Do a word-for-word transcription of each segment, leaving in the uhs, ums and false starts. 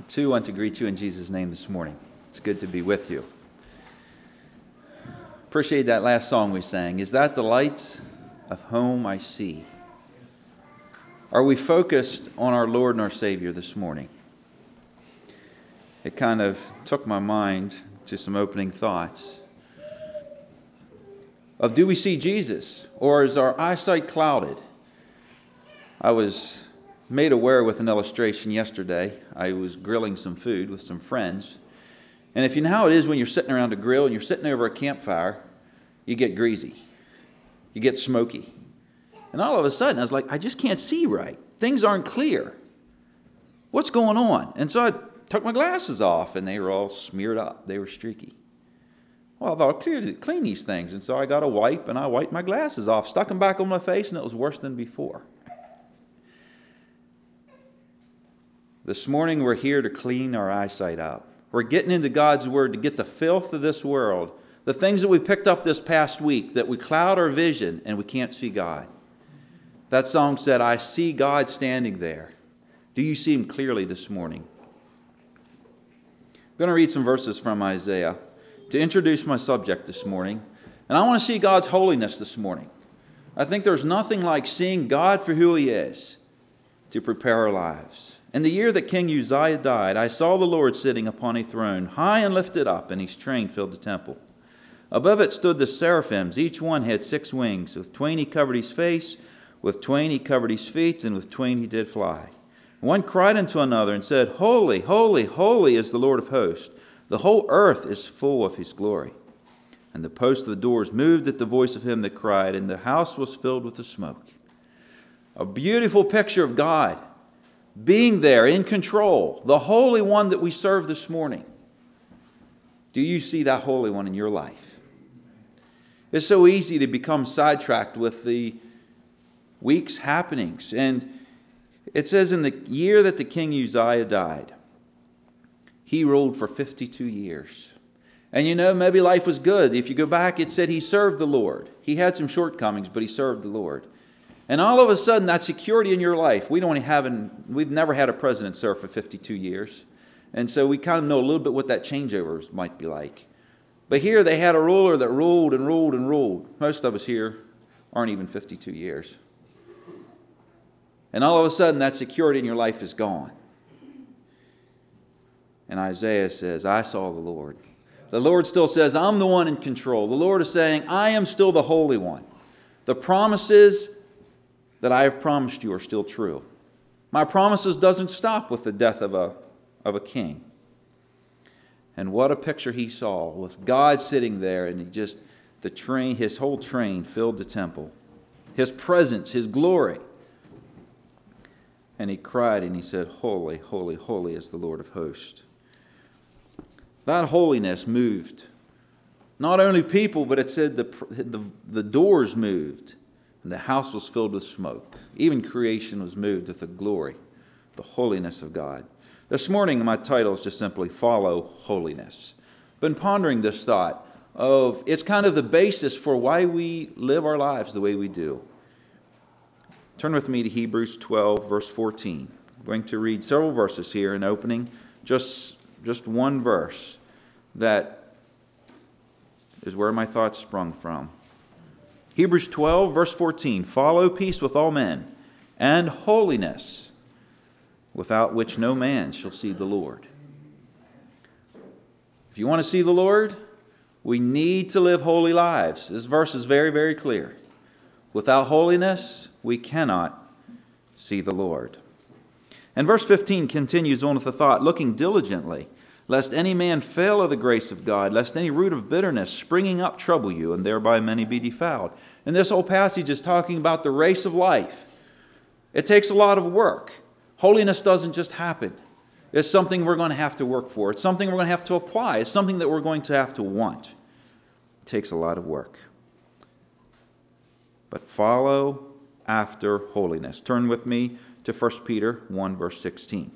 Too want to greet you in Jesus' name this morning. It's good to be with you. Appreciate that last song we sang. Is that the lights of home I see? Are we focused on our Lord and our Savior this morning? It kind of took my mind to some opening thoughts of, do we see Jesus, or is our eyesight clouded? I was made aware with an illustration yesterday. I was grilling some food with some friends. And if you know how it is when you're sitting around a grill and you're sitting over a campfire, you get greasy. You get smoky. And all of a sudden, I was like, I just can't see right. Things aren't clear. What's going on? And so I took my glasses off, and they were all smeared up. They were streaky. Well, I thought, I'll clear, clean these things. And so I got a wipe, and I wiped my glasses off, stuck them back on my face, and it was worse than before. This morning, we're here to clean our eyesight up. We're getting into God's Word to get the filth of this world, the things that we picked up this past week, that we cloud our vision and we can't see God. That song said, I see God standing there. Do you see Him clearly this morning? I'm going to read some verses from Isaiah to introduce my subject this morning. And I want to see God's holiness this morning. I think there's nothing like seeing God for who He is to prepare our lives. In the year that King Uzziah died, I saw the Lord sitting upon a throne, high and lifted up, and His train filled the temple. Above it stood the seraphims. Each one had six wings. With twain He covered His face, with twain He covered His feet, and with twain He did fly. One cried unto another and said, Holy, holy, holy is the Lord of hosts. The whole earth is full of His glory. And the posts of the doors moved at the voice of him that cried, and the house was filled with the smoke. A beautiful picture of God being there in control, the Holy One that we serve this morning. Do you see that Holy One in your life? It's so easy to become sidetracked with the week's happenings. And it says in the year that the King Uzziah died, he ruled for fifty-two years. And you know, maybe life was good. If you go back, it said he served the Lord. He had some shortcomings, but he served the Lord. And all of a sudden, that security in your life, we don't have, an, we've never had a president serve for fifty-two years. And so we kind of know a little bit what that changeover might be like. But here they had a ruler that ruled and ruled and ruled. Most of us here aren't even fifty-two years. And all of a sudden, that security in your life is gone. And Isaiah says, I saw the Lord. The Lord still says, I'm the one in control. The Lord is saying, I am still the Holy One. The promises that I have promised you are still true. My promises doesn't stop with the death of a, of a king. And what a picture he saw with God sitting there, and he just, the train, his whole train filled the temple. His presence, His glory. And he cried and he said, Holy, holy, holy is the Lord of hosts. That holiness moved not only people, but it said the, the, the doors moved and the house was filled with smoke. Even creation was moved with the glory, the holiness of God. This morning, my title is just simply Follow Holiness. I've been pondering this thought of, it's kind of the basis for why we live our lives the way we do. Turn with me to Hebrews twelve, verse fourteen. I'm going to read several verses here in opening, just, just one verse that is where my thoughts sprung from. Hebrews twelve, verse fourteen. Follow peace with all men and holiness, without which no man shall see the Lord. If you want to see the Lord, we need to live holy lives. This verse is very, very clear. Without holiness, we cannot see the Lord. And verse fifteen continues on with the thought, looking diligently, lest any man fail of the grace of God, lest any root of bitterness springing up trouble you, and thereby many be defiled. And this whole passage is talking about the race of life. It takes a lot of work. Holiness doesn't just happen. It's something we're going to have to work for. It's something we're going to have to apply. It's something that we're going to have to want. It takes a lot of work. But follow after holiness. Turn with me to First Peter one, verse sixteen.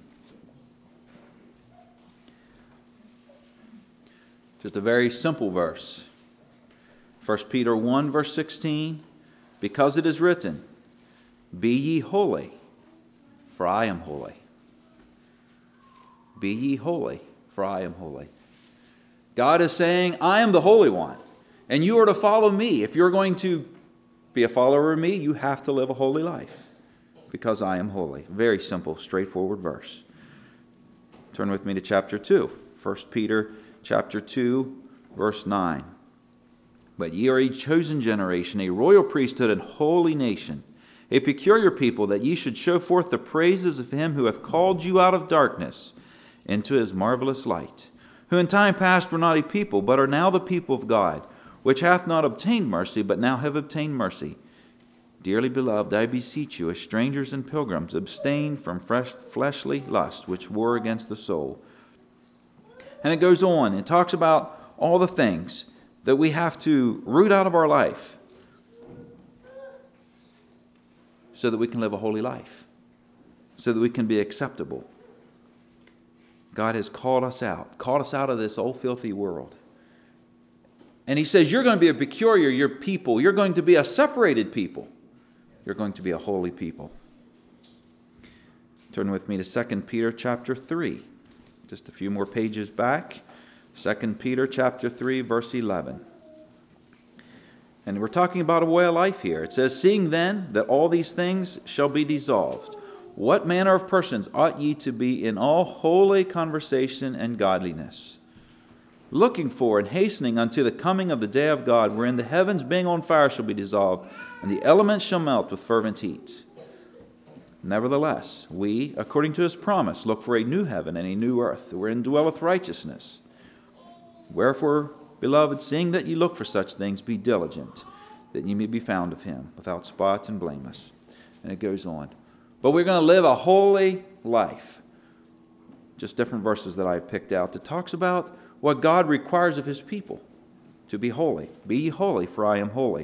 Just a very simple verse. First Peter one, verse sixteen. Because it is written, Be ye holy, for I am holy. Be ye holy, for I am holy. God is saying, I am the Holy One, and you are to follow me. If you're going to be a follower of me, you have to live a holy life, because I am holy. Very simple, straightforward verse. Turn with me to chapter two. First Peter chapter two, verse nine. But ye are a chosen generation, a royal priesthood, and holy nation, a peculiar people, that ye should show forth the praises of him who hath called you out of darkness into his marvelous light, who in time past were not a people, but are now the people of God, which hath not obtained mercy, but now have obtained mercy. Dearly beloved, I beseech you, as strangers and pilgrims, abstain from fresh fleshly lust, which war against the soul. And it goes on, it talks about all the things that we have to root out of our life so that we can live a holy life, so that we can be acceptable. God has called us out, called us out of this old filthy world. And he says, you're going to be a peculiar, your people. You're going to be a separated people. You're going to be a holy people. Turn with me to Second Peter chapter three. Just a few more pages back. Second Peter chapter three, verse eleven. And we're talking about a way of life here. It says, seeing then that all these things shall be dissolved, what manner of persons ought ye to be in all holy conversation and godliness, looking for and hastening unto the coming of the day of God, wherein the heavens being on fire shall be dissolved, and the elements shall melt with fervent heat. Nevertheless, we, according to his promise, look for a new heaven and a new earth, wherein dwelleth righteousness. Wherefore, beloved, seeing that ye look for such things, be diligent, that ye may be found of him, without spot and blameless. And it goes on. But we're going to live a holy life. Just different verses that I picked out that talks about what God requires of his people, to be holy. Be ye holy, for I am holy.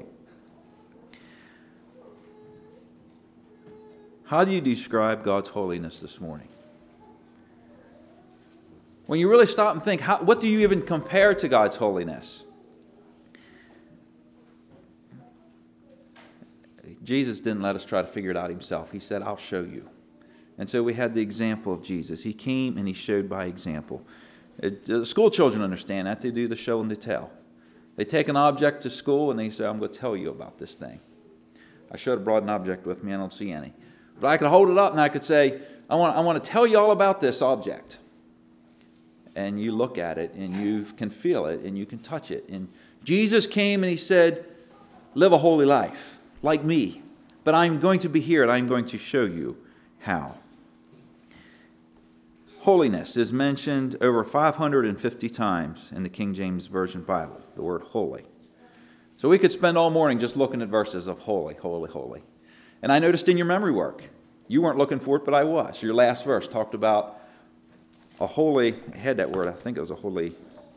How do you describe God's holiness this morning? When you really stop and think, how, what do you even compare to God's holiness? Jesus didn't let us try to figure it out himself. He said, I'll show you. And so we had the example of Jesus. He came and he showed by example. It, the school children understand that. They do the show and the tell. They take an object to school and they say, I'm going to tell you about this thing. I should have brought an object with me. I don't see any. But I could hold it up and I could say, I want, I want to tell you all about this object. And you look at it and you can feel it and you can touch it. And Jesus came and he said, live a holy life like me. But I'm going to be here and I'm going to show you how. Holiness is mentioned over five hundred fifty times in the King James Version Bible, the word holy. So we could spend all morning just looking at verses of holy, holy, holy. And I noticed in your memory work, you weren't looking for it, but I was. Your last verse talked about a holy, I had that word, I think it was a holy.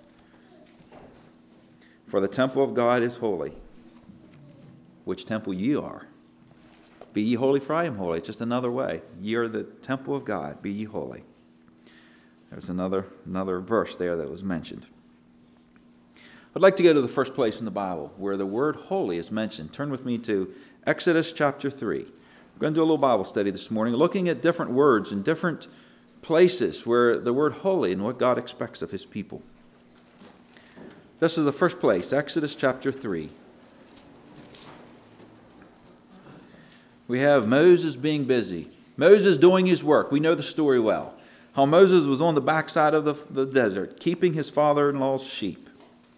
For the temple of God is holy, which temple ye are. Be ye holy, for I am holy. It's just another way. Ye are the temple of God. Be ye holy. There's another, another verse there that was mentioned. I'd like to go to the first place in the Bible where the word holy is mentioned. Turn with me to Exodus chapter three. We're going to do a little Bible study this morning, looking at different words and different places where the word holy and what God expects of his people. This is the first place, Exodus chapter three. We have Moses being busy. Moses doing his work. We know the story well. How Moses was on the backside of the, the desert, keeping his father-in-law's sheep.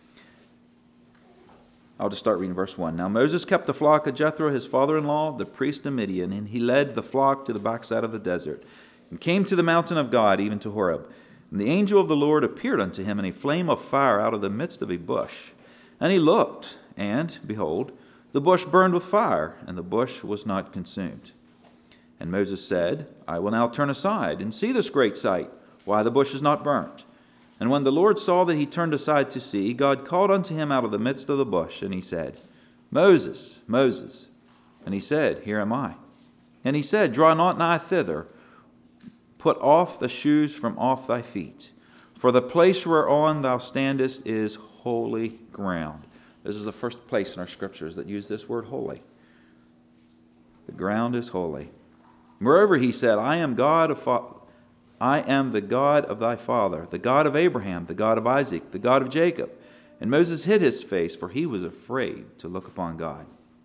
I'll just start reading verse one. Now Moses kept the flock of Jethro, his father-in-law, the priest of Midian, and he led the flock to the backside of the desert, and came to the mountain of God, even to Horeb. And the angel of the Lord appeared unto him in a flame of fire out of the midst of a bush. And he looked, and, behold, the bush burned with fire, and the bush was not consumed. And Moses said, I will now turn aside and see this great sight, why the bush is not burnt. And when the Lord saw that he turned aside to see, God called unto him out of the midst of the bush, and he said, Moses, Moses. And he said, Here am I. And he said, Draw not nigh thither, put off the shoes from off thy feet, for the place whereon thou standest is holy ground. This is the first place in our scriptures that use this word holy. The ground is holy. Moreover, he said, I am God of fa- I am the God of thy father, the God of Abraham, the God of Isaac, the God of Jacob. And Moses hid his face, for he was afraid to look upon God.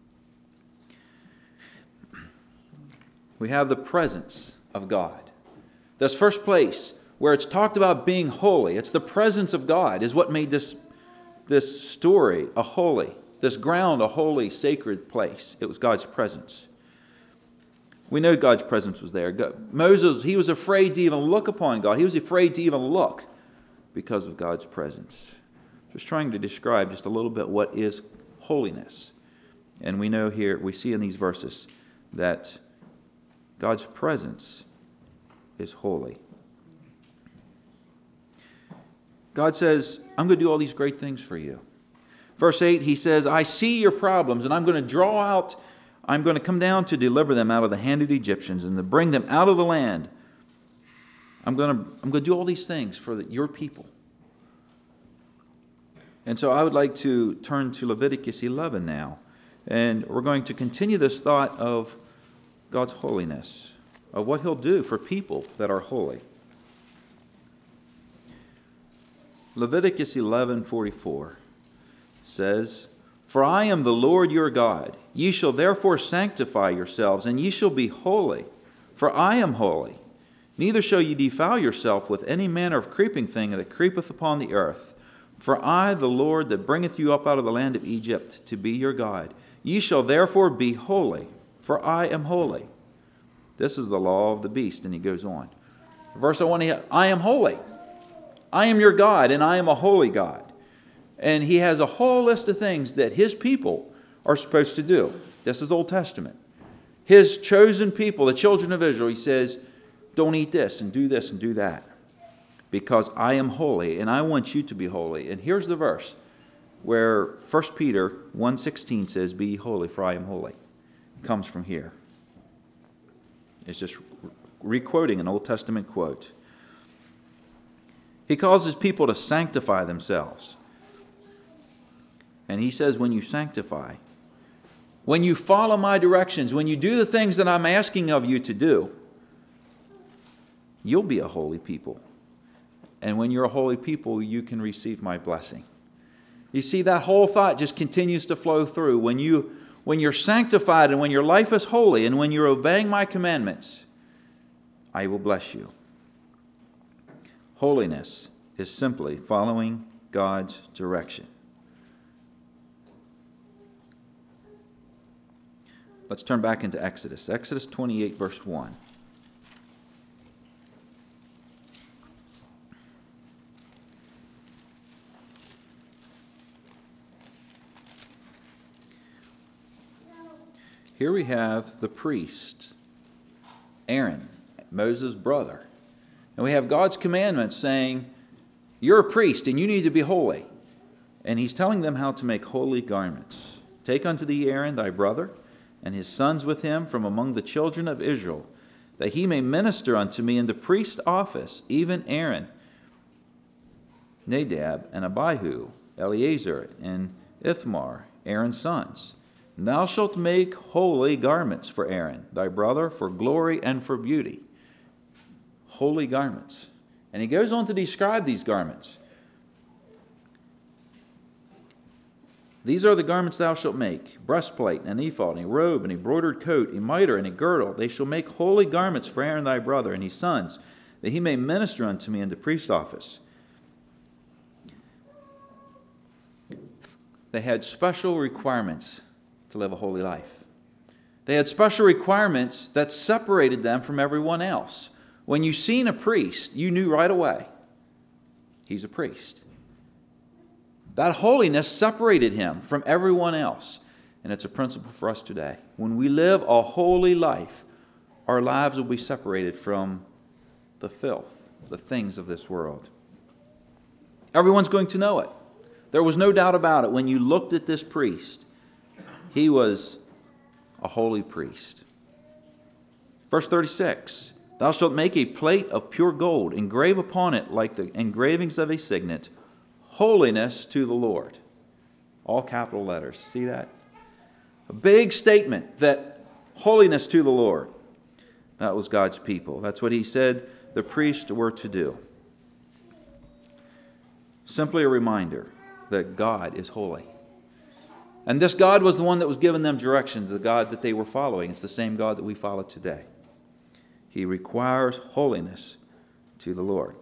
We have the presence of God. This first place where it's talked about being holy, it's the presence of God is what made this, this story a holy, this ground a holy, sacred place. It was God's presence. We know God's presence was there. God, Moses, he was afraid to even look upon God. He was afraid to even look because of God's presence. Just trying to describe just a little bit what is holiness. And we know here, we see in these verses that God's presence is holy. God says, I'm going to do all these great things for you. Verse eight, he says, I see your problems, and I'm going to draw out, I'm going to come down to deliver them out of the hand of the Egyptians and to bring them out of the land. I'm going to, I'm going to do all these things for the, your people. And so I would like to turn to Leviticus eleven now. And we're going to continue this thought of God's holiness, of what he'll do for people that are holy. Leviticus eleven forty-four says, For I am the Lord your God. Ye shall therefore sanctify yourselves, and ye shall be holy, for I am holy. Neither shall ye defile yourself with any manner of creeping thing that creepeth upon the earth. For I, the Lord, that bringeth you up out of the land of Egypt, to be your God. Ye shall therefore be holy, for I am holy. This is the law of the beast. And he goes on. Verse one, I am holy. I am your God, and I am a holy God. And he has a whole list of things that his people are supposed to do. This is Old Testament. His chosen people, the children of Israel, he says, don't eat this and do this and do that. Because I am holy, and I want you to be holy. And here's the verse where First Peter one sixteen says, Be ye holy, for I am holy. It comes from here. It's just re-quoting an Old Testament quote. He calls his people to sanctify themselves. And he says, when you sanctify, when you follow my directions, when you do the things that I'm asking of you to do, you'll be a holy people. And when you're a holy people, you can receive my blessing. You see, that whole thought just continues to flow through. When, you, when you're sanctified and when your life is holy and when you're obeying my commandments, I will bless you. Holiness is simply following God's direction. Let's turn back into Exodus. Exodus twenty-eight, verse one. Here we have the priest, Aaron, Moses' brother. And we have God's commandments saying, you're a priest and you need to be holy. And he's telling them how to make holy garments. Take unto thee Aaron thy brother, and his sons with him from among the children of Israel, that he may minister unto me in the priest office, even Aaron, Nadab, and Abihu, Eleazar, and Ithamar, Aaron's sons. And thou shalt make holy garments for Aaron, thy brother, for glory and for beauty. Holy garments. And he goes on to describe these garments. These are the garments thou shalt make, breastplate, and an ephod, and a robe, and a broidered coat, a mitre, and a girdle. They shall make holy garments for Aaron thy brother and his sons, that he may minister unto me in the priest office. They had special requirements to live a holy life. They had special requirements that separated them from everyone else. When you seen a priest, you knew right away, he's a priest. That holiness separated him from everyone else. And it's a principle for us today. When we live a holy life, our lives will be separated from the filth, the things of this world. Everyone's going to know it. There was no doubt about it. When you looked at this priest, he was a holy priest. Verse thirty-six, thou shalt make a plate of pure gold, engrave upon it like the engravings of a signet, holiness to the Lord. All capital letters. See that? A big statement that holiness to the Lord. That was God's people. That's what he said the priests were to do. Simply a reminder that God is holy. And this God was the one that was giving them directions, the God that they were following. It's the same God that we follow today. He requires holiness to the Lord.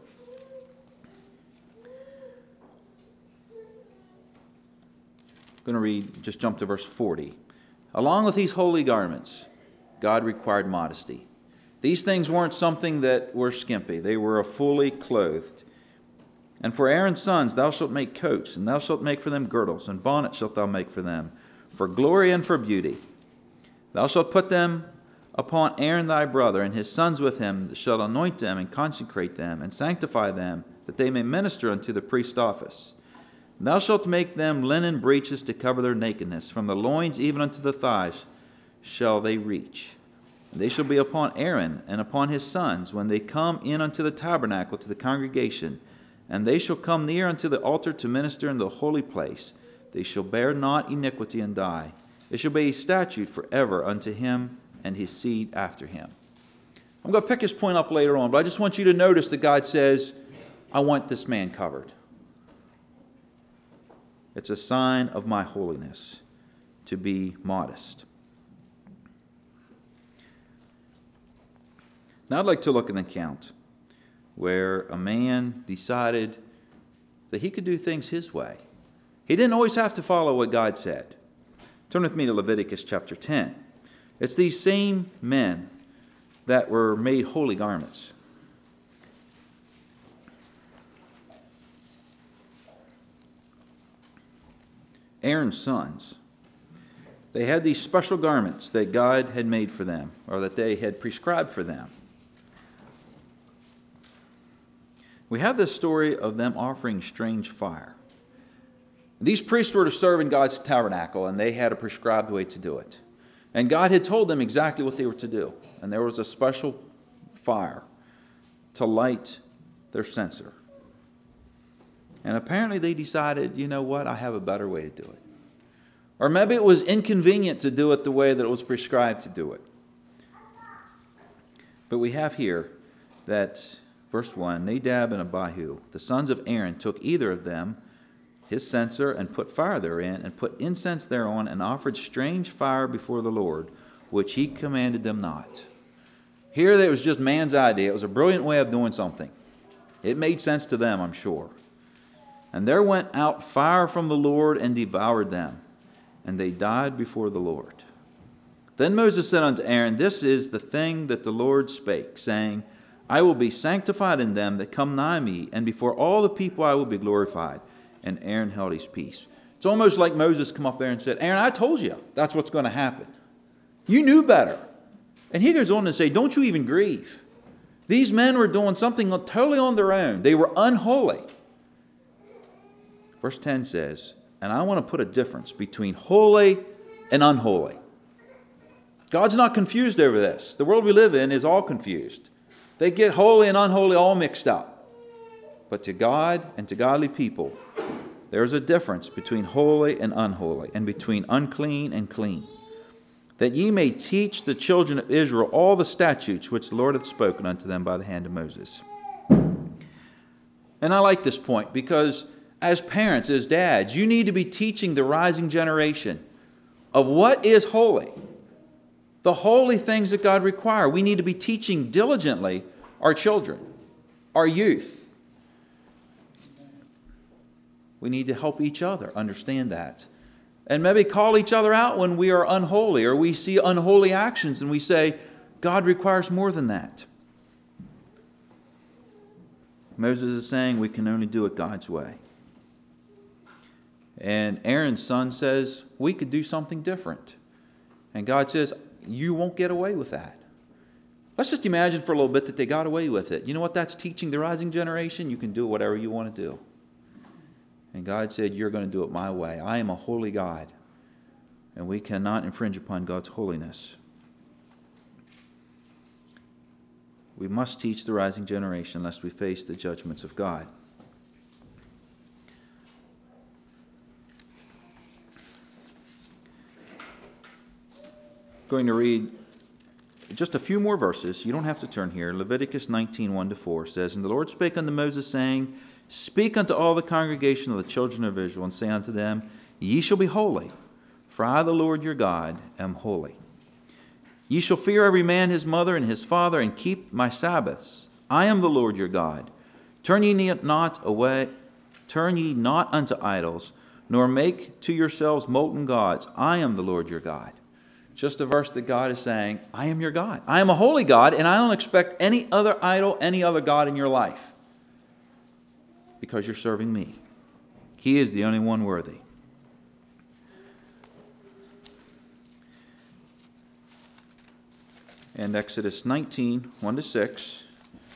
I'm going to read, just jump to verse forty. Along with these holy garments, God required modesty. These things weren't something that were skimpy. They were fully clothed. And for Aaron's sons thou shalt make coats, and thou shalt make for them girdles, and bonnets shalt thou make for them, for glory and for beauty. Thou shalt put them upon Aaron thy brother, and his sons with him, that shalt anoint them, and consecrate them, and sanctify them, that they may minister unto the priest's office. And thou shalt make them linen breeches to cover their nakedness, from the loins even unto the thighs shall they reach. And they shall be upon Aaron and upon his sons, when they come in unto the tabernacle to the congregation, and they shall come near unto the altar to minister in the holy place. They shall bear not iniquity and die. It shall be a statute forever unto him and his seed after him. I'm going to pick this point up later on, but I just want you to notice that God says, I want this man covered. It's a sign of my holiness to be modest. Now I'd like to look at an account where a man decided that he could do things his way. He didn't always have to follow what God said. Turn with me to Leviticus chapter ten. It's these same men that were made holy garments. Aaron's sons, they had these special garments that God had made for them, or that they had prescribed for them. We have this story of them offering strange fire. These priests were to serve in God's tabernacle, and they had a prescribed way to do it. And God had told them exactly what they were to do. And there was a special fire to light their censer. And apparently they decided, you know what, I have a better way to do it. Or maybe it was inconvenient to do it the way that it was prescribed to do it. But we have here that, verse one, Nadab and Abihu, the sons of Aaron, took either of them his censer, and put fire therein, and put incense thereon, and offered strange fire before the Lord, which he commanded them not. Here it was just man's idea. It was a brilliant way of doing something. It made sense to them, I'm sure. And there went out fire from the Lord, and devoured them, and they died before the Lord. Then Moses said unto Aaron, This is the thing that the Lord spake, saying, I will be sanctified in them that come nigh me, and before all the people I will be glorified. And Aaron held his peace. It's almost like Moses come up there and said, Aaron, I told you that's what's going to happen. You knew better. And he goes on to say, don't you even grieve. These men were doing something totally on their own. They were unholy. Verse ten says, and I want to put a difference between holy and unholy. God's not confused over this. The world we live in is all confused. They get holy and unholy all mixed up. But to God and to godly people, there's a difference between holy and unholy, and between unclean and clean. That ye may teach the children of Israel all the statutes which the Lord hath spoken unto them by the hand of Moses. And I like this point because as parents, as dads, you need to be teaching the rising generation of what is holy. The holy things that God requires. We need to be teaching diligently our children, our youth. We need to help each other understand that. And maybe call each other out when we are unholy, or we see unholy actions and we say, God requires more than that. Moses is saying we can only do it God's way. And Aaron's son says we could do something different. And God says, you won't get away with that. Let's just imagine for a little bit that they got away with it. You know what that's teaching the rising generation? You can do whatever you want to do. And God said, you're going to do it my way. I am a holy God. And we cannot infringe upon God's holiness. We must teach the rising generation lest we face the judgments of God. I'm going to read just a few more verses. You don't have to turn here. Leviticus nineteen, one to four says, And the Lord spake unto Moses, saying, Speak unto all the congregation of the children of Israel, and say unto them, Ye shall be holy, for I, the Lord your God, am holy. Ye shall fear every man his mother and his father, and keep my Sabbaths. I am the Lord your God. Turn ye not away, turn ye not unto idols, nor make to yourselves molten gods. I am the Lord your God. Just a verse that God is saying, I am your God. I am a holy God, and I don't expect any other idol, any other God in your life, because you're serving me. He is the only one worthy. And Exodus nineteen, one to six.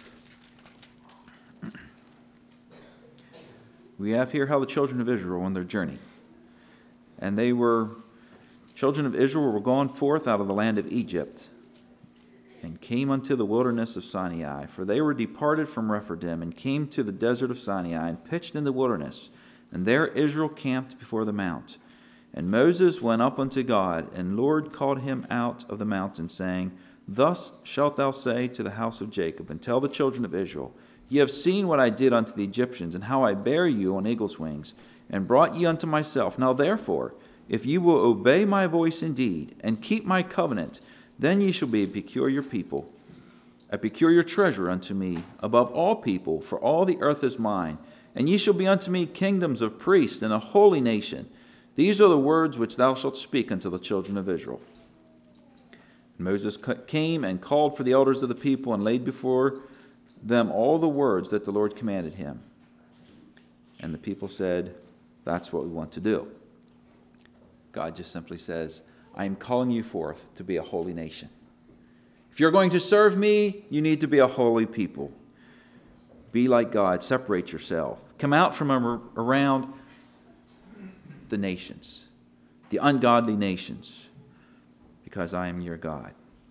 We have here how the children of Israel on their journey. And they were, children of Israel were gone forth out of the land of Egypt, and came unto the wilderness of Sinai. For they were departed from Rephidim, and came to the desert of Sinai, and pitched in the wilderness. And there Israel camped before the mount. And Moses went up unto God, and Lord called him out of the mountain, saying, Thus shalt thou say to the house of Jacob, and tell the children of Israel, Ye have seen what I did unto the Egyptians, and how I bare you on eagle's wings, and brought ye unto myself. Now therefore, if ye will obey my voice indeed, and keep my covenant, then ye shall be a peculiar people, a peculiar treasure unto me, above all people, for all the earth is mine. And ye shall be unto me kingdoms of priests, and a holy nation. These are the words which thou shalt speak unto the children of Israel. And Moses came and called for the elders of the people, and laid before them all the words that the Lord commanded him. And the people said, That's what we want to do. God just simply says, I am calling you forth to be a holy nation. If you're going to serve me, you need to be a holy people. Be like God. Separate yourself. Come out from around the nations, the ungodly nations, because I am your God.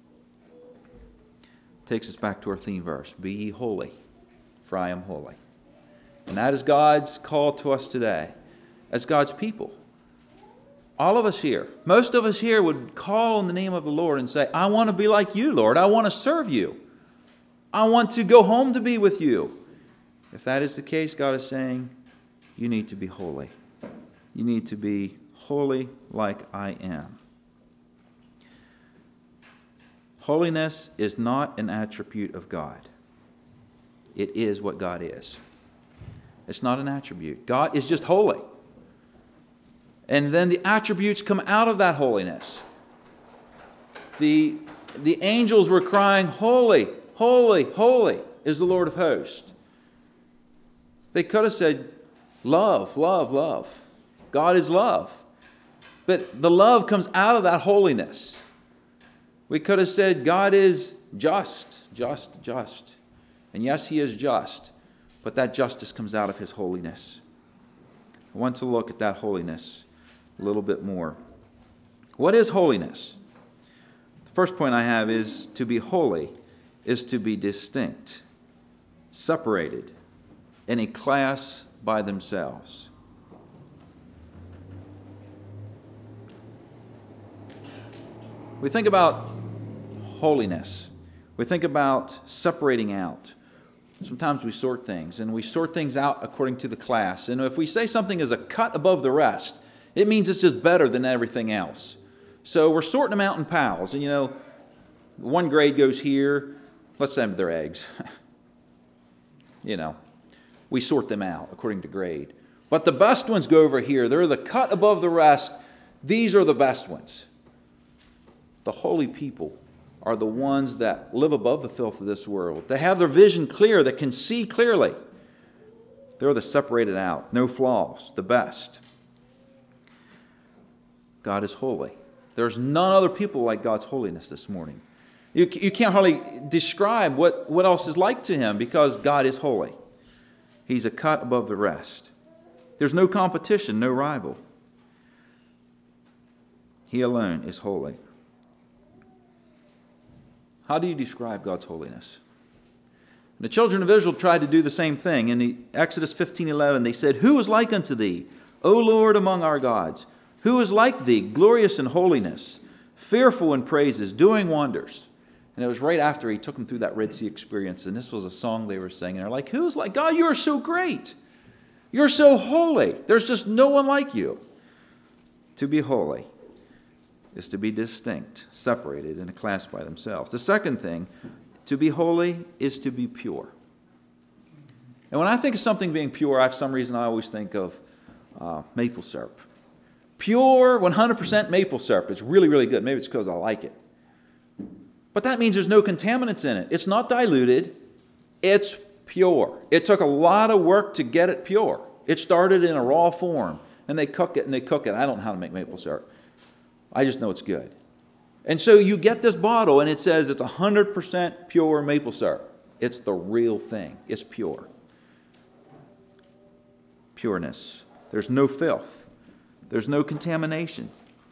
Takes us back to our theme verse. Be ye holy, for I am holy. And that is God's call to us today as God's people. All of us here, most of us here would call on the name of the Lord and say, I want to be like you, Lord. I want to serve you. I want to go home to be with you. If that is the case, God is saying, you need to be holy. You need to be holy like I am. Holiness is not an attribute of God. It is what God is. It's not an attribute. God is just holy. And then the attributes come out of that holiness. The, the angels were crying, Holy, holy, holy is the Lord of hosts. They could have said, love, love, love. God is love. But the love comes out of that holiness. We could have said God is just, just, just. And yes, he is just, but that justice comes out of his holiness. I want to look at that holiness a little bit more. What is holiness? The first point I have is to be holy is to be distinct, separated, in a class by themselves. We think about holiness. We think about separating out. Sometimes we sort things, and we sort things out according to the class. And if we say something is a cut above the rest, it means it's just better than everything else. So we're sorting them out in piles. And, you know, one grade goes here. Let's say they're eggs. You know, we sort them out according to grade. But the best ones go over here. They're the cut above the rest. These are the best ones. The holy people are the ones that live above the filth of this world. They have their vision clear, that can see clearly. They're the separated out, no flaws, the best. God is holy. There's none other people like God's holiness this morning. You, you can't hardly describe what, what else is like to him, because God is holy. He's a cut above the rest. There's no competition, no rival. He alone is holy. How do you describe God's holiness? The children of Israel tried to do the same thing. In the Exodus fifteen eleven, they said, Who is like unto thee, O Lord, among our gods? Who is like thee, glorious in holiness, fearful in praises, doing wonders? And it was right after he took them through that Red Sea experience, and this was a song they were singing. They're like, who's like, God, you are so great. You're so holy. There's just no one like you. To be holy is to be distinct, separated in a class by themselves. The second thing, to be holy is to be pure. And when I think of something being pure, I, for some reason, I always think of uh, maple syrup. Pure, one hundred percent maple syrup. It's really, really good. Maybe it's because I like it. But that means there's no contaminants in it. It's not diluted. It's pure. It took a lot of work to get it pure. It started in a raw form, and they cook it and they cook it. I don't know how to make maple syrup. I just know it's good. And so you get this bottle, and it says it's one hundred percent pure maple syrup. It's the real thing. It's pure. Pureness. There's no filth. There's no contamination.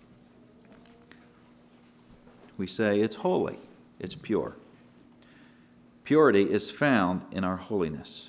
We say it's holy. It's pure. Purity is found in our holiness.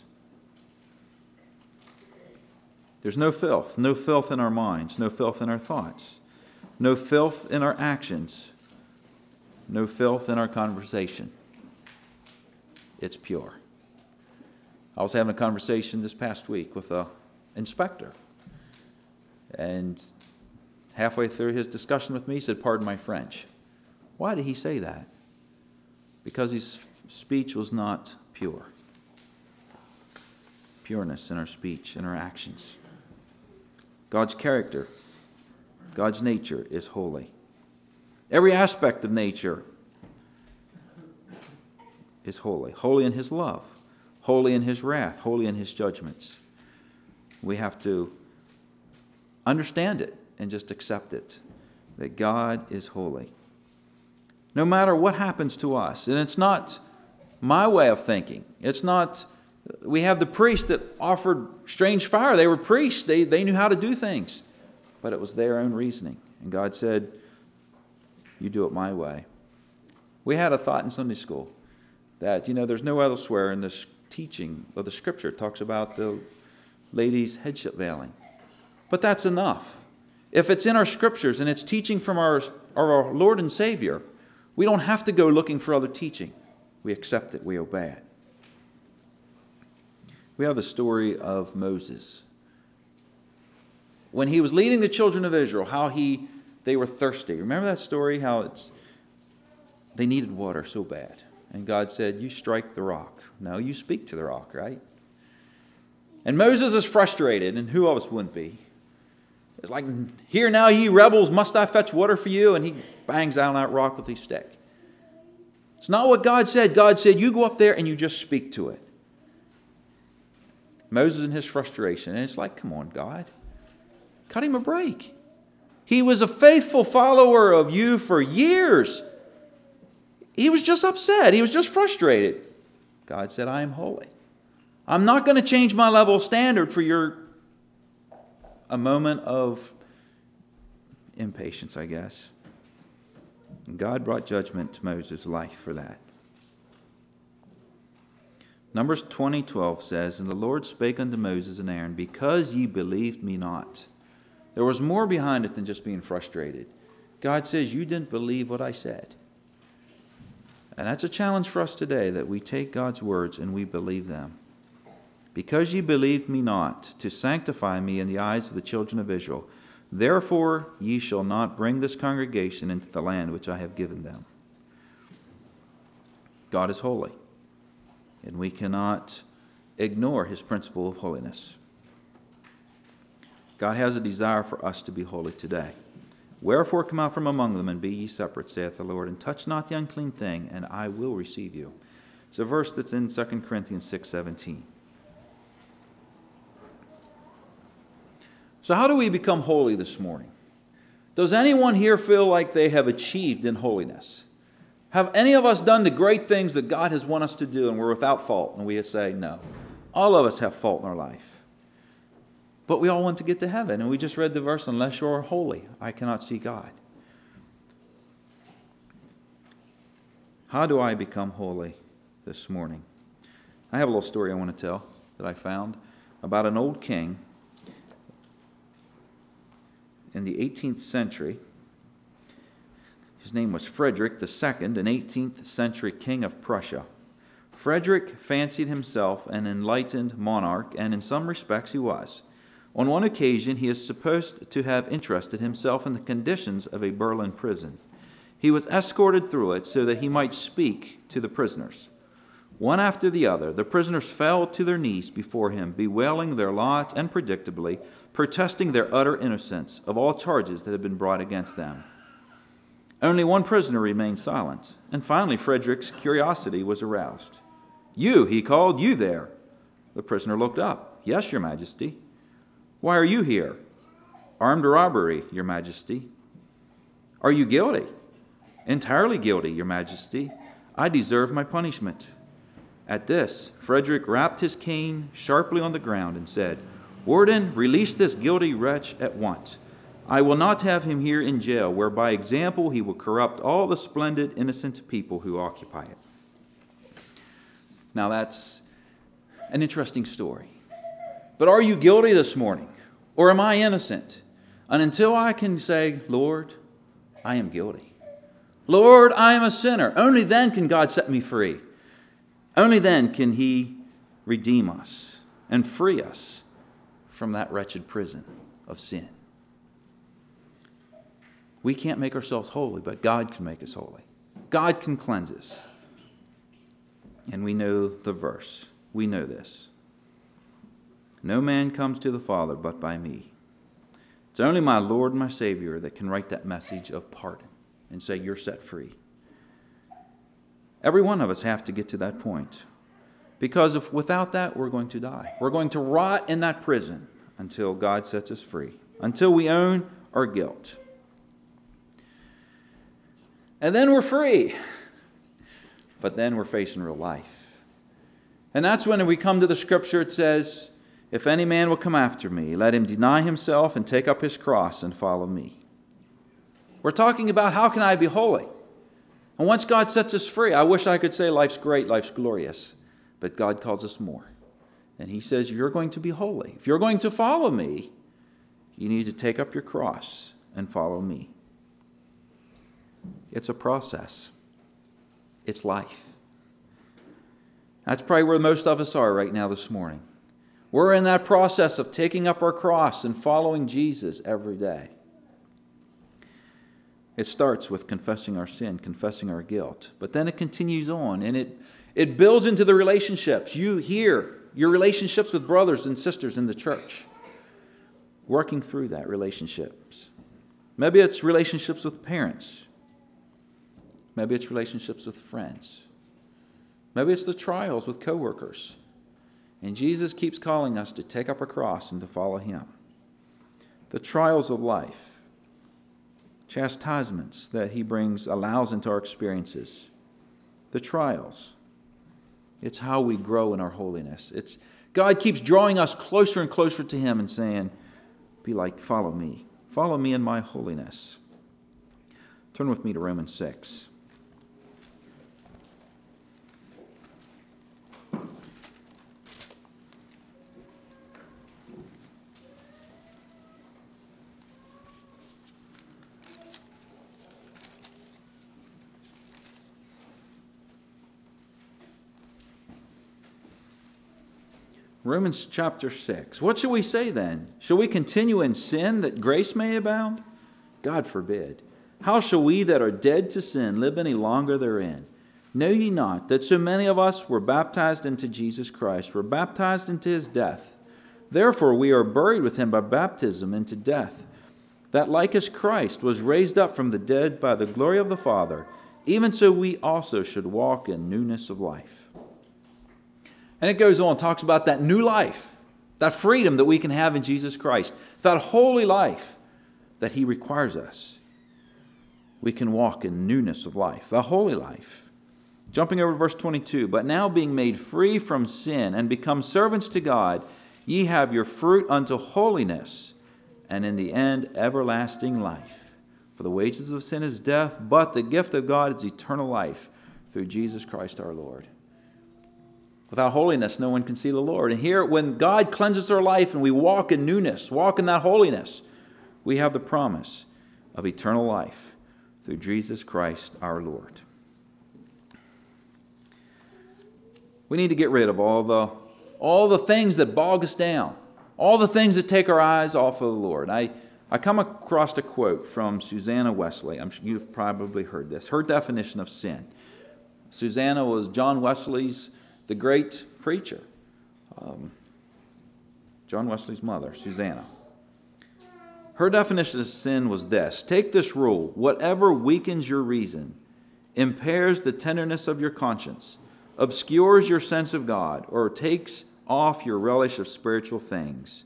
There's no filth. No filth in our minds. No filth in our thoughts. No filth in our actions. No filth in our conversation. It's pure. I was having a conversation this past week with an inspector. And halfway through his discussion with me, he said, pardon my French. Why did he say that? Because his speech was not pure. Pureness in our speech, in our actions. God's character, God's nature is holy. Every aspect of nature is holy. Holy in his love. Holy in his wrath. Holy in his judgments. We have to understand it and just accept it. That God is holy. No matter what happens to us. And it's not my way of thinking. It's not, we have the priests that offered strange fire. They were priests. They, they knew how to do things. But it was their own reasoning. And God said, you do it my way. We had a thought in Sunday school that, you know, there's no elsewhere in this teaching of the Scripture it talks about the lady's headship veiling. But that's enough. If it's in our Scriptures and it's teaching from our, our Lord and Savior, we don't have to go looking for other teaching. We accept it. We obey it. We have the story of Moses. When he was leading the children of Israel, how he they were thirsty. Remember that story? How it's they needed water so bad. And God said, you strike the rock. No, you speak to the rock, right? And Moses is frustrated, and who of us wouldn't be? It's like, hear now, ye rebels, must I fetch water for you? And he bangs down that rock with his stick. It's not what God said. God said, you go up there and you just speak to it. Moses in his frustration. And it's like, come on, God. Cut him a break. He was a faithful follower of you for years. He was just upset. He was just frustrated. God said, I am holy. I'm not going to change my level of standard for your a moment of impatience, I guess. And God brought judgment to Moses' life for that. Numbers twenty twelve says, and the Lord spake unto Moses and Aaron, because ye believed me not. There was more behind it than just being frustrated. God says, you didn't believe what I said. And that's a challenge for us today, that we take God's words and we believe them. Because ye believed me not, to sanctify me in the eyes of the children of Israel, therefore ye shall not bring this congregation into the land which I have given them. God is holy, and we cannot ignore his principle of holiness. God has a desire for us to be holy today. Wherefore come out from among them, and be ye separate, saith the Lord, and touch not the unclean thing, and I will receive you. It's a verse that's in Second Corinthians six seventeen. So how do we become holy this morning? Does anyone here feel like they have achieved in holiness? Have any of us done the great things that God has wanted us to do and we're without fault? And we say no. All of us have fault in our life. But we all want to get to heaven. And we just read the verse, unless you are holy, I cannot see God. How do I become holy this morning? I have a little story I want to tell that I found about an old king in the eighteenth century. His name was Frederick the Second, an eighteenth century king of Prussia. Frederick fancied himself an enlightened monarch, and in some respects he was. On one occasion, he is supposed to have interested himself in the conditions of a Berlin prison. He was escorted through it so that he might speak to the prisoners. One after the other, the prisoners fell to their knees before him, bewailing their lot and predictably protesting their utter innocence of all charges that had been brought against them. Only one prisoner remained silent, and finally Frederick's curiosity was aroused. "You," he called, "you there." The prisoner looked up. "Yes, Your Majesty." "Why are you here?" "Armed robbery, Your Majesty." "Are you guilty?" "Entirely guilty, Your Majesty. I deserve my punishment." At this, Frederick rapped his cane sharply on the ground and said, "Warden, release this guilty wretch at once. I will not have him here in jail, where by example he will corrupt all the splendid, innocent people who occupy it." Now that's an interesting story. But are you guilty this morning? Or am I innocent? And until I can say, "Lord, I am guilty. Lord, I am a sinner," only then can God set me free. Only then can He redeem us and free us from that wretched prison of sin. We can't make ourselves holy, but God can make us holy. God can cleanse us. And we know the verse. We know this. "No man comes to the Father but by me." It's only my Lord and my Savior that can write that message of pardon and say, "You're set free." Every one of us have to get to that point. Because if without that, we're going to die. We're going to rot in that prison until God sets us free, until we own our guilt. And then we're free. But then we're facing real life. And that's when we come to the scripture. It says, "If any man will come after me, let him deny himself and take up his cross and follow me." We're talking about how can I be holy? And once God sets us free, I wish I could say life's great, life's glorious. But God calls us more. And He says, if you're going to be holy, if you're going to follow me, you need to take up your cross and follow me. It's a process. It's life. That's probably where most of us are right now this morning. We're in that process of taking up our cross and following Jesus every day. It starts with confessing our sin, confessing our guilt. But then it continues on, and it, it builds into the relationships. You here, your relationships with brothers and sisters in the church. Working through that relationships. Maybe it's relationships with parents. Maybe it's relationships with friends. Maybe it's the trials with coworkers. And Jesus keeps calling us to take up our cross and to follow Him. The trials of life. Chastisements that He brings, allows into our experiences. The trials. It's how we grow in our holiness. It's God keeps drawing us closer and closer to Him and saying, be like, follow me. Follow me in my holiness. Turn with me to Romans six. Romans chapter six. What shall we say then? Shall we continue in sin that grace may abound? God forbid. How shall we that are dead to sin live any longer therein? Know ye not that so many of us were baptized into Jesus Christ, were baptized into His death? Therefore we are buried with Him by baptism into death, that like as Christ was raised up from the dead by the glory of the Father, even so we also should walk in newness of life. And it goes on, talks about that new life, that freedom that we can have in Jesus Christ, that holy life that He requires us. We can walk in newness of life, the holy life. Jumping over to verse twenty-two, "But now being made free from sin and become servants to God, ye have your fruit unto holiness, and in the end everlasting life. For the wages of sin is death, but the gift of God is eternal life through Jesus Christ our Lord." Without holiness, no one can see the Lord. And here, when God cleanses our life and we walk in newness, walk in that holiness, we have the promise of eternal life through Jesus Christ our Lord. We need to get rid of all the, all the things that bog us down, all the things that take our eyes off of the Lord. I, I come across a quote from Susanna Wesley. I'm sure you've probably heard this. Her definition of sin. Susanna was John Wesley's, the great preacher. Um, John Wesley's mother, Susanna. Her definition of sin was this: take this rule: whatever weakens your reason, impairs the tenderness of your conscience, obscures your sense of God, or takes off your relish of spiritual things,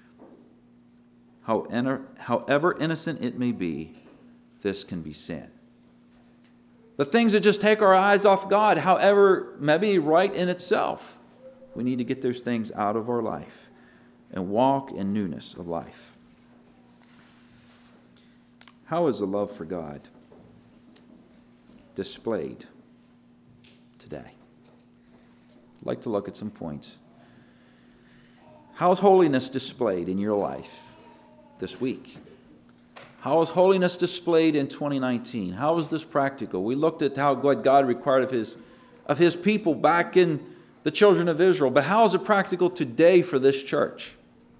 however innocent it may be, this can be sin. The things that just take our eyes off God, however maybe right in itself, we need to get those things out of our life and walk in newness of life. How is the love for God displayed today? I'd like to look at some points. How is holiness displayed in your life this week? How is holiness displayed in twenty nineteen? How is this practical? We looked at how what God required of his, of his people back in the children of Israel. But how is it practical today for this church?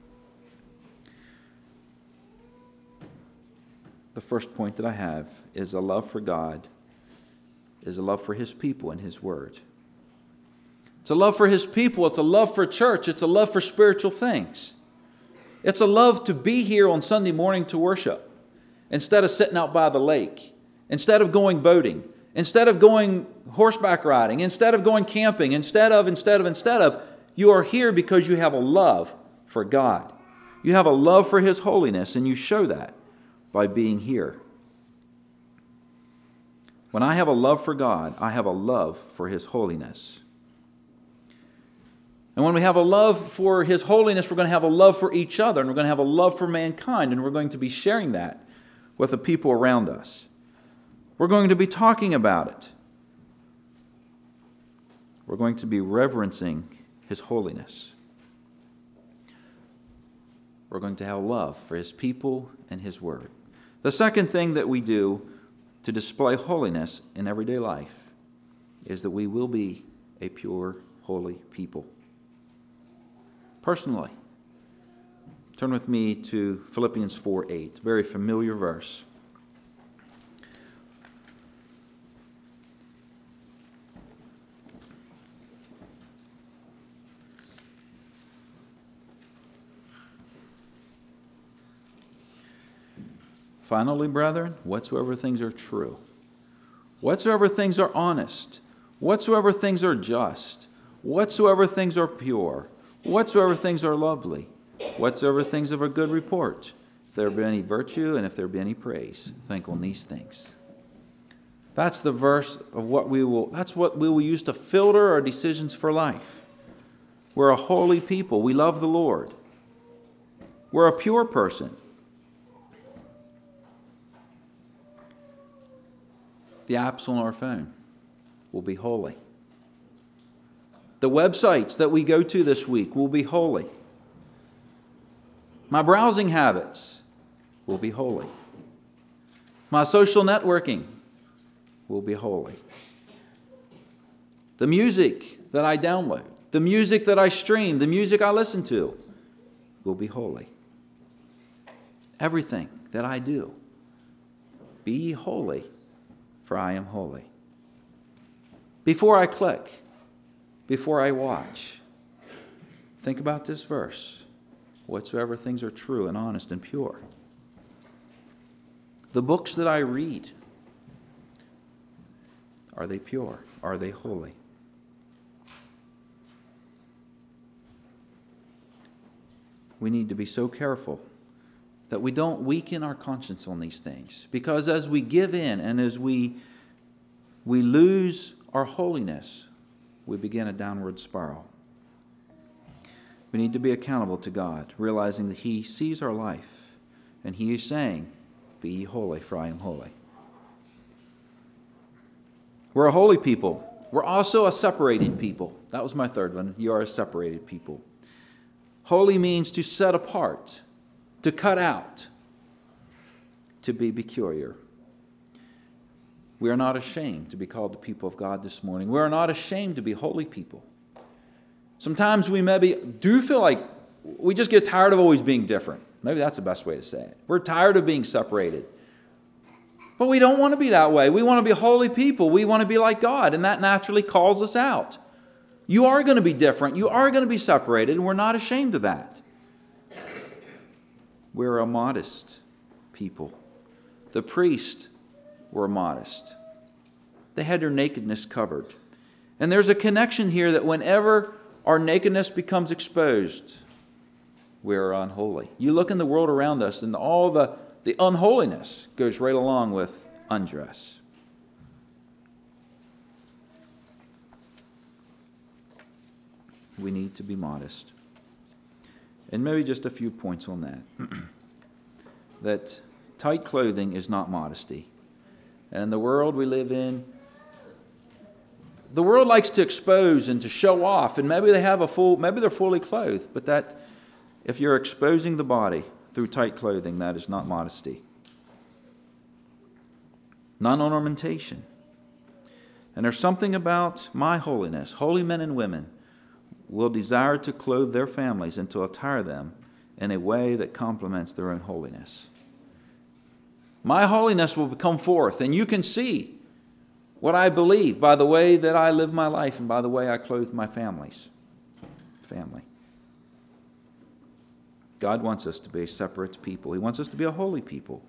The first point that I have is a love for God, is a love for his people and his word. It's a love for his people. It's a love for church. It's a love for spiritual things. It's a love to be here on Sunday morning to worship instead of sitting out by the lake, instead of going boating, instead of going horseback riding, instead of going camping, instead of, instead of, instead of. You are here because you have a love for God. You have a love for his holiness, and you show that by being here. When I have a love for God, I have a love for his holiness. And when we have a love for his holiness, we're going to have a love for each other, and we're going to have a love for mankind, and we're going to be sharing that with the people around us. We're going to be talking about it. We're going to be reverencing his holiness. We're going to have love for his people and his word. The second thing that we do to display holiness in everyday life is that we will be a pure, holy people. Personally, turn with me to Philippians four eight, very familiar verse. Finally, brethren, whatsoever things are true, whatsoever things are honest, whatsoever things are just, whatsoever things are pure, whatsoever things are lovely, whatsoever things of a good report, if there be any virtue and if there be any praise, think on these things. That's the verse of what we will, that's what we will use to filter our decisions for life. We're a holy people. We love the Lord. We're a pure person. The apps on our phone will be holy. The websites that we go to this week will be holy. My browsing habits will be holy. My social networking will be holy. The music that I download, the music that I stream, the music I listen to will be holy. Everything that I do, be ye holy, for I am holy. Before I click, before I watch, think about this verse. Whatsoever things are true and honest and pure. The books that I read, are they pure? Are they holy? We need to be so careful that we don't weaken our conscience on these things. Because as we give in and as we, we lose our holiness, we begin a downward spiral. We need to be accountable to God, realizing that he sees our life. And he is saying, be ye holy, for I am holy. We're a holy people. We're also a separated people. That was my third one. You are a separated people. Holy means to set apart, to cut out, to be peculiar. We are not ashamed to be called the people of God this morning. We are not ashamed to be holy people. Sometimes we maybe do feel like we just get tired of always being different. Maybe that's the best way to say it. We're tired of being separated. But we don't want to be that way. We want to be holy people. We want to be like God, and that naturally calls us out. You are going to be different. You are going to be separated, and we're not ashamed of that. We're a modest people. The priests were modest. They had their nakedness covered. And there's a connection here that whenever our nakedness becomes exposed, we're unholy. You look in the world around us, and all the, the unholiness goes right along with undress. We need to be modest. And maybe just a few points on that. That tight clothing is not modesty. And in the world we live in, the world likes to expose and to show off, and maybe they have a full, maybe they're fully clothed, but that, if you're exposing the body through tight clothing, that is not modesty. Non-ornamentation. And there's something about my holiness. Holy men and women will desire to clothe their families and to attire them in a way that complements their own holiness. My holiness will come forth, and you can see what I believe by the way that I live my life and by the way I clothe my families. Family. God wants us to be a separate people. He wants us to be a holy people.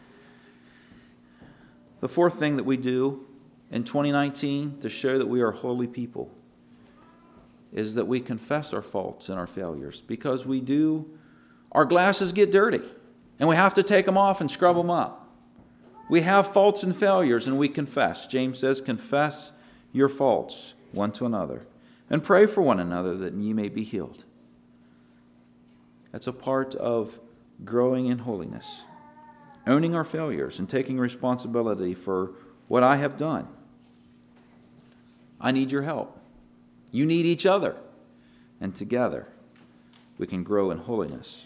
The fourth thing that we do in twenty nineteen to show that we are holy people is that we confess our faults and our failures, because we do, our glasses get dirty and we have to take them off and scrub them up. We have faults and failures, and we confess. James says, confess your faults one to another and pray for one another that ye may be healed. That's a part of growing in holiness. Owning our failures and taking responsibility for what I have done. I need your help. You need each other. And together we can grow in holiness.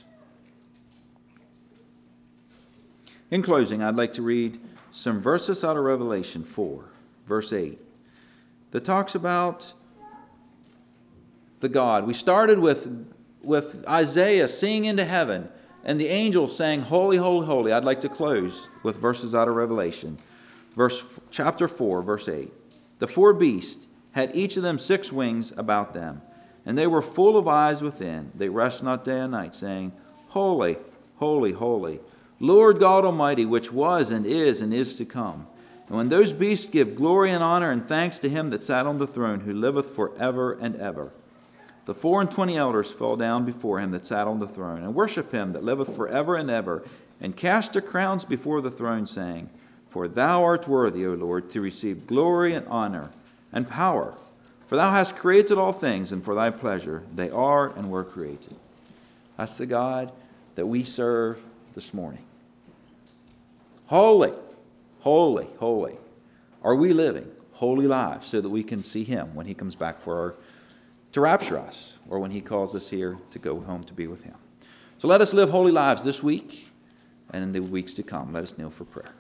In closing, I'd like to read some verses out of Revelation four, verse eight, that talks about the God. We started with, with Isaiah seeing into heaven and the angels saying, holy, holy, holy. I'd like to close with verses out of Revelation. Verse, chapter four, verse eight. The four beasts had each of them six wings about them, and they were full of eyes within. They rest not day and night, saying, holy, holy, holy, Lord God Almighty, which was and is and is to come. And when those beasts give glory and honor and thanks to him that sat on the throne, who liveth forever and ever, the four and twenty elders fell down before him that sat on the throne, and worship him that liveth forever and ever, and cast their crowns before the throne, saying, for thou art worthy, O Lord, to receive glory and honor and power. For thou hast created all things, and for thy pleasure they are and were created. That's the God that we serve this morning. Holy, holy, holy. Are we living holy lives so that we can see him when he comes back for our, to rapture us, or when he calls us here to go home to be with him? So let us live holy lives this week and in the weeks to come. Let us kneel for prayer.